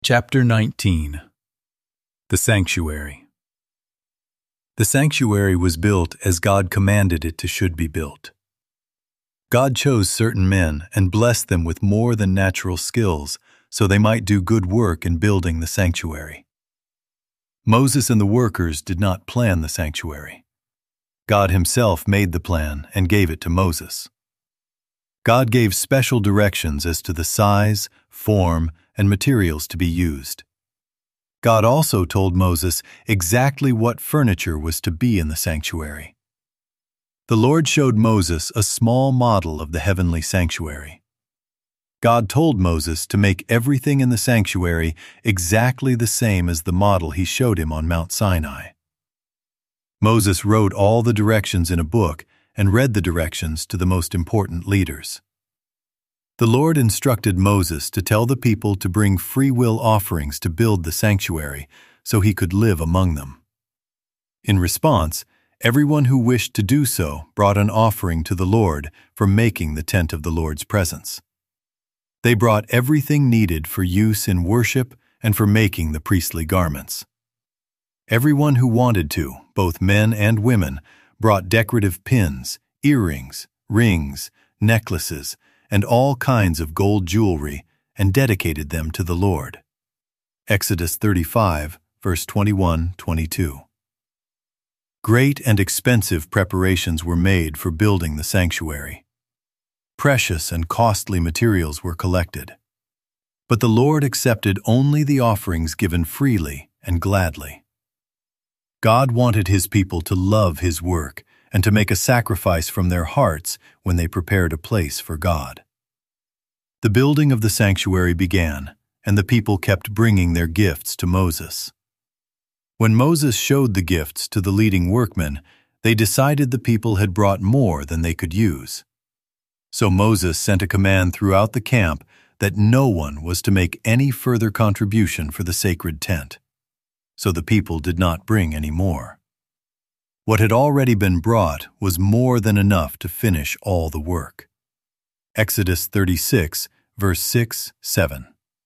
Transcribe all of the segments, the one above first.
Chapter 19. The Sanctuary. The sanctuary was built as God commanded it should be built. God chose certain men and blessed them with more than natural skills so they might do good work in building the sanctuary. Moses and the workers did not plan the sanctuary. God himself made the plan and gave it to Moses. God gave special directions as to the size, form, and materials to be used. God also told Moses exactly what furniture was to be in the sanctuary. The Lord showed Moses a small model of the heavenly sanctuary. God told Moses to make everything in the sanctuary exactly the same as the model he showed him on Mount Sinai. Moses wrote all the directions in a book and read the directions to the most important leaders. The Lord instructed Moses to tell the people to bring free will offerings to build the sanctuary so he could live among them. In response, everyone who wished to do so brought an offering to the Lord for making the tent of the Lord's presence. They brought everything needed for use in worship and for making the priestly garments. Everyone who wanted to, both men and women, brought decorative pins, earrings, rings, necklaces, and all kinds of gold jewelry, and dedicated them to the Lord. Exodus 35, verse 21-22. Great and expensive preparations were made for building the sanctuary. Precious and costly materials were collected. But the Lord accepted only the offerings given freely and gladly. God wanted his people to love his work and to make a sacrifice from their hearts when they prepared a place for God. The building of the sanctuary began, and the people kept bringing their gifts to Moses. When Moses showed the gifts to the leading workmen, they decided the people had brought more than they could use. So Moses sent a command throughout the camp that no one was to make any further contribution for the sacred tent. So the people did not bring any more. What had already been brought was more than enough to finish all the work. Exodus 36, verse 6-7.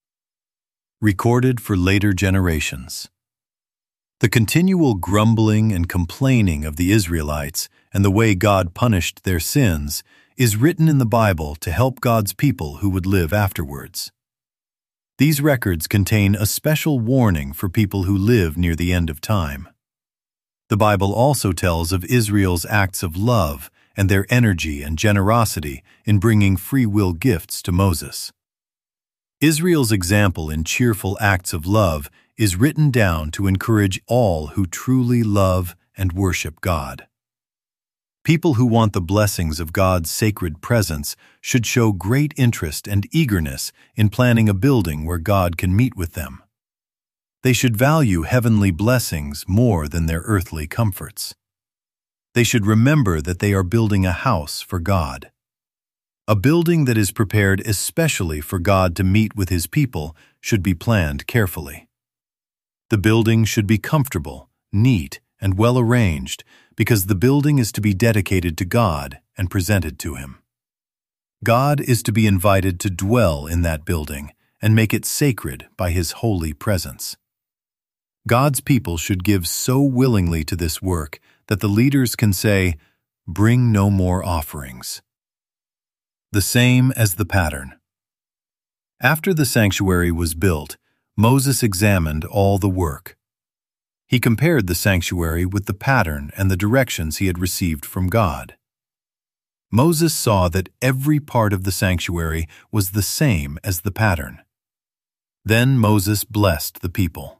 Recorded for later generations. The continual grumbling and complaining of the Israelites and the way God punished their sins is written in the Bible to help God's people who would live afterwards. These records contain a special warning for people who live near the end of time. The Bible also tells of Israel's acts of love and their energy and generosity in bringing free will gifts to Moses. Israel's example in cheerful acts of love is written down to encourage all who truly love and worship God. People who want the blessings of God's sacred presence should show great interest and eagerness in planning a building where God can meet with them. They should value heavenly blessings more than their earthly comforts. They should remember that they are building a house for God. A building that is prepared especially for God to meet with his people should be planned carefully. The building should be comfortable, neat, and well arranged because the building is to be dedicated to God and presented to him. God is to be invited to dwell in that building and make it sacred by his holy presence. God's people should give so willingly to this work that the leaders can say, "Bring no more offerings." The same as the pattern. After the sanctuary was built, Moses examined all the work. He compared the sanctuary with the pattern and the directions he had received from God. Moses saw that every part of the sanctuary was the same as the pattern. Then Moses blessed the people.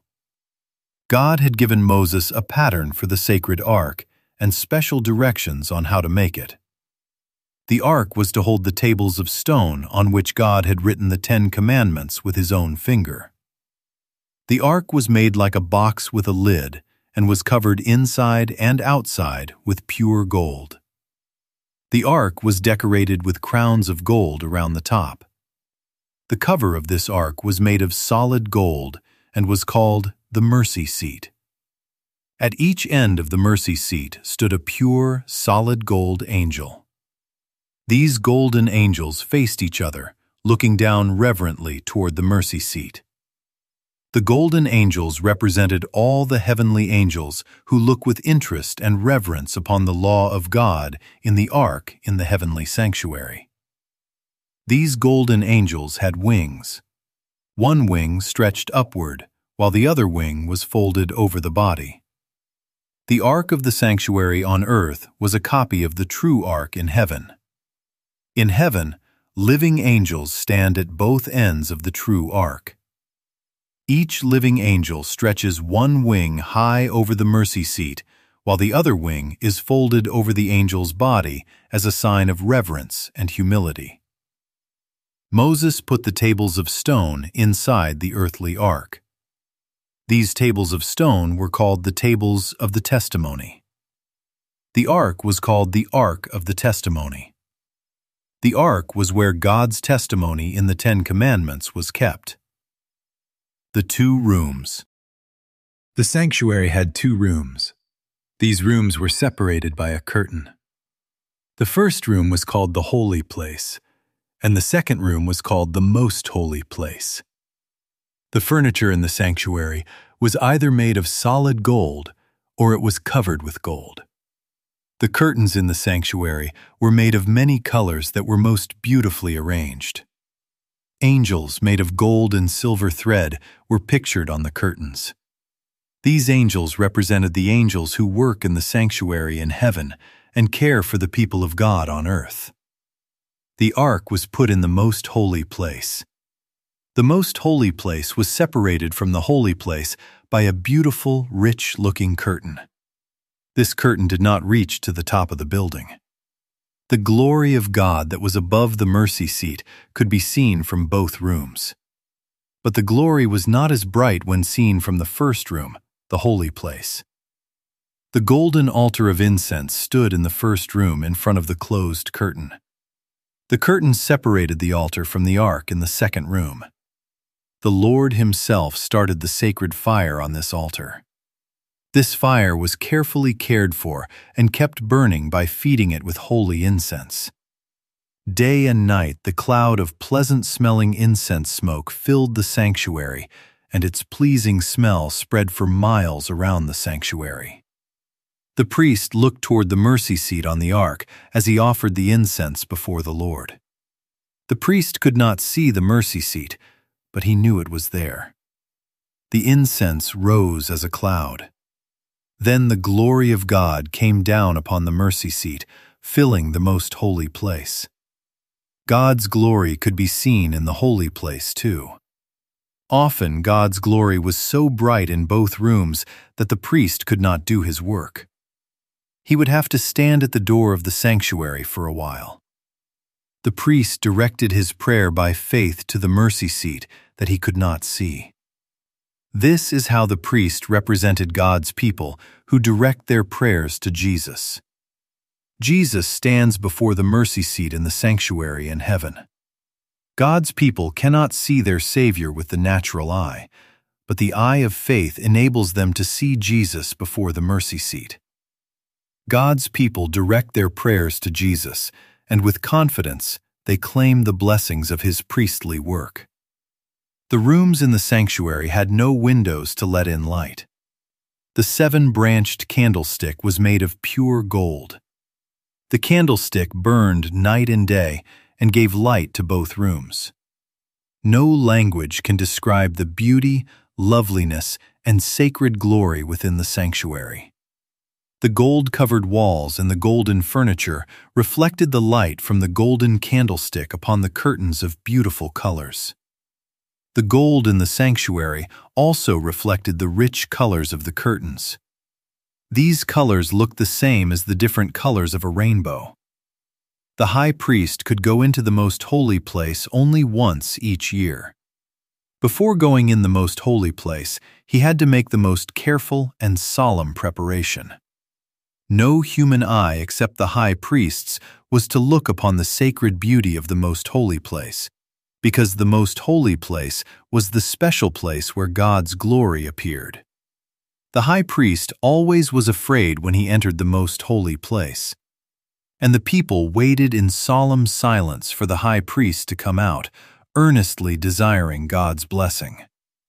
God had given Moses a pattern for the sacred ark and special directions on how to make it. The ark was to hold the tables of stone on which God had written the 10 Commandments with his own finger. The ark was made like a box with a lid and was covered inside and outside with pure gold. The ark was decorated with crowns of gold around the top. The cover of this ark was made of solid gold and was called the mercy seat. At each end of the mercy seat stood a pure, solid gold angel. These golden angels faced each other, looking down reverently toward the mercy seat. The golden angels represented all the heavenly angels who look with interest and reverence upon the law of God in the ark in the heavenly sanctuary. These golden angels had wings. One wing stretched upward, while the other wing was folded over the body. The ark of the sanctuary on earth was a copy of the true ark in heaven. In heaven, living angels stand at both ends of the true ark. Each living angel stretches one wing high over the mercy seat, while the other wing is folded over the angel's body as a sign of reverence and humility. Moses put the tables of stone inside the earthly ark. These tables of stone were called the tables of the testimony. The ark was called the Ark of the Testimony. The ark was where God's testimony in the Ten Commandments was kept. The two rooms. The sanctuary had two rooms. These rooms were separated by a curtain. The first room was called the Holy Place, and the second room was called the Most Holy Place. The furniture in the sanctuary was either made of solid gold or it was covered with gold. The curtains in the sanctuary were made of many colors that were most beautifully arranged. Angels made of gold and silver thread were pictured on the curtains. These angels represented the angels who work in the sanctuary in heaven and care for the people of God on earth. The ark was put in the most holy place. The most holy place was separated from the holy place by a beautiful, rich-looking curtain. This curtain did not reach to the top of the building. The glory of God that was above the mercy seat could be seen from both rooms. But the glory was not as bright when seen from the first room, the holy place. The golden altar of incense stood in the first room in front of the closed curtain. The curtain separated the altar from the ark in the second room. The Lord Himself started the sacred fire on this altar. This fire was carefully cared for and kept burning by feeding it with holy incense. Day and night the cloud of pleasant-smelling incense smoke filled the sanctuary, and its pleasing smell spread for miles around the sanctuary. The priest looked toward the mercy seat on the ark as he offered the incense before the Lord. The priest could not see the mercy seat, but he knew it was there. The incense rose as a cloud. Then the glory of God came down upon the mercy seat, filling the most holy place. God's glory could be seen in the holy place too. Often God's glory was so bright in both rooms that the priest could not do his work. He would have to stand at the door of the sanctuary for a while. The priest directed his prayer by faith to the mercy seat that he could not see. This is how the priest represented God's people who direct their prayers to Jesus. Jesus stands before the mercy seat in the sanctuary in heaven. God's people cannot see their Savior with the natural eye, but the eye of faith enables them to see Jesus before the mercy seat. God's people direct their prayers to Jesus, and with confidence they claim the blessings of His priestly work. The rooms in the sanctuary had no windows to let in light. The 7-branched candlestick was made of pure gold. The candlestick burned night and day and gave light to both rooms. No language can describe the beauty, loveliness, and sacred glory within the sanctuary. The gold-covered walls and the golden furniture reflected the light from the golden candlestick upon the curtains of beautiful colors. The gold in the sanctuary also reflected the rich colors of the curtains. These colors looked the same as the different colors of a rainbow. The high priest could go into the most holy place only once each year. Before going in the most holy place, he had to make the most careful and solemn preparation. No human eye except the high priest's was to look upon the sacred beauty of the most holy place, because the most holy place was the special place where God's glory appeared. The high priest always was afraid when he entered the most holy place, and the people waited in solemn silence for the high priest to come out, earnestly desiring God's blessing.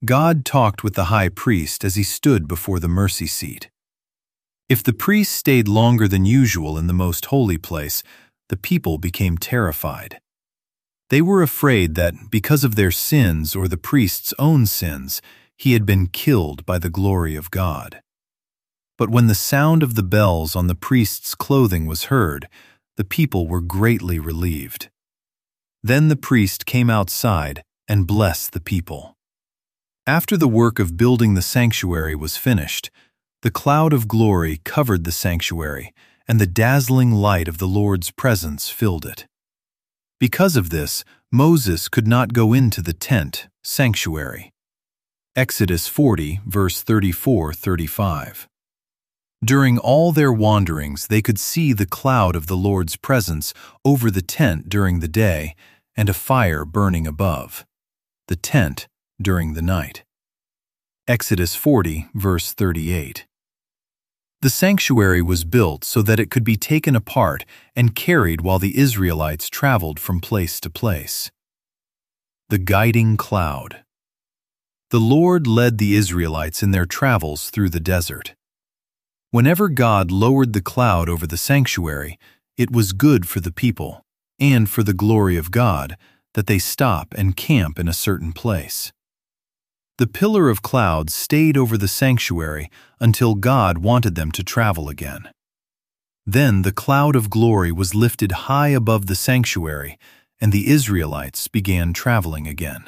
God talked with the high priest as he stood before the mercy seat. If the priest stayed longer than usual in the most holy place, the people became terrified. They were afraid that, because of their sins or the priest's own sins, he had been killed by the glory of God. But when the sound of the bells on the priest's clothing was heard, the people were greatly relieved. Then the priest came outside and blessed the people. After the work of building the sanctuary was finished, the cloud of glory covered the sanctuary, and the dazzling light of the Lord's presence filled it. Because of this, Moses could not go into the tent, sanctuary. Exodus 40, verse 34-35. During all their wanderings, they could see the cloud of the Lord's presence over the tent during the day and a fire burning above the tent during the night. Exodus 40, verse 38. The sanctuary was built so that it could be taken apart and carried while the Israelites traveled from place to place. The guiding cloud. The Lord led the Israelites in their travels through the desert. Whenever God lowered the cloud over the sanctuary, it was good for the people, and for the glory of God, that they stop and camp in a certain place. The pillar of cloud stayed over the sanctuary until God wanted them to travel again. Then the cloud of glory was lifted high above the sanctuary, and the Israelites began traveling again.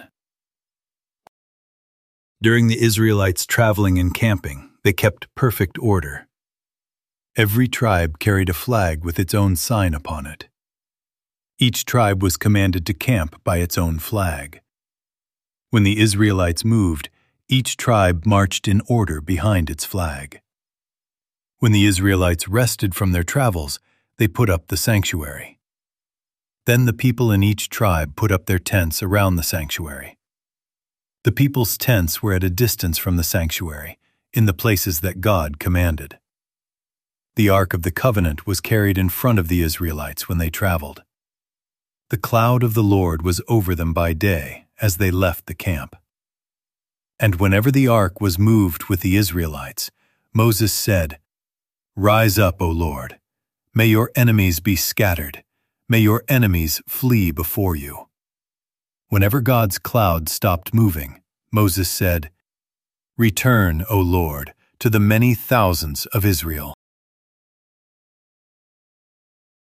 During the Israelites' traveling and camping, they kept perfect order. Every tribe carried a flag with its own sign upon it. Each tribe was commanded to camp by its own flag. When the Israelites moved, each tribe marched in order behind its flag. When the Israelites rested from their travels, they put up the sanctuary. Then the people in each tribe put up their tents around the sanctuary. The people's tents were at a distance from the sanctuary, in the places that God commanded. The Ark of the Covenant was carried in front of the Israelites when they traveled. The cloud of the Lord was over them by day as they left the camp. And whenever the ark was moved with the Israelites, Moses said, "Rise up, O Lord. May your enemies be scattered. May your enemies flee before you." Whenever God's cloud stopped moving, Moses said, "Return, O Lord, to the many thousands of Israel."